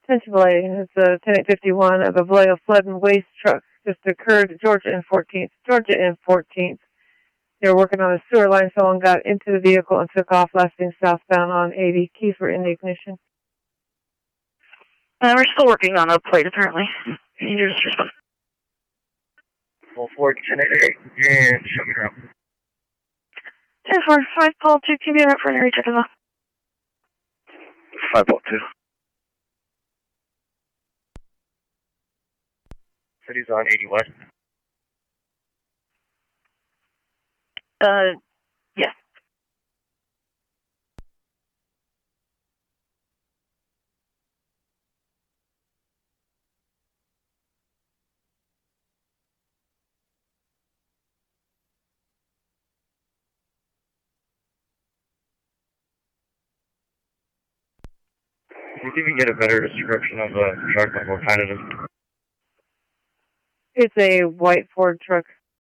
Vallejo, it's a 1051 of a Vallejo flood and waste truck just occurred at Georgia and 14th. They were working on a sewer line. Someone got into the vehicle and took off, lasting southbound on 80. Keys were in the ignition. We're still working on a plate, apparently. You just respond. Full 410 and show me around. 10-4, 5 Paul 2, keep you up for an recheck as well. 5 Paul 2. City's on 80 West. Yeah. We'll see if we can get a better description of the truck, like what kind it is. It's a white Ford truck.